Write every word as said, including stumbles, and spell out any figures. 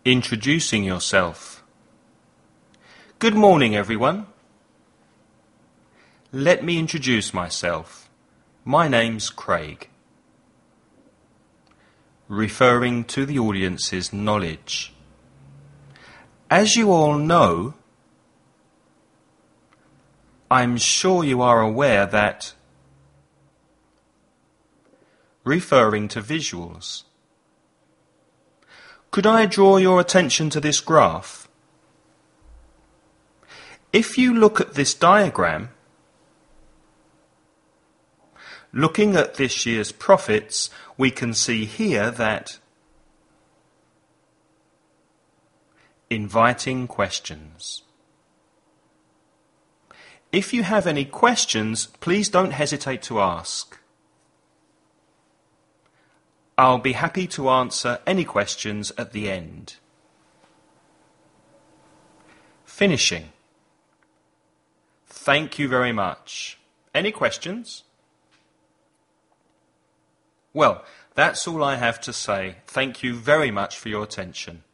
Introducing yourself. Good morning, everyone. Let me introduce myself. My name's Craig. Referring to the audience's knowledge. As you all know, I'm sure you are aware that referring to visuals. Could I draw your attention to this graph? If you look at this diagram, looking at this year's profits, we can see here that inviting questions. If you have any questions, please don't hesitate to ask. I'll be happy to answer any questions at the end. Finishing. Thank you very much. Any questions? Well, that's all I have to say. Thank you very much for your attention.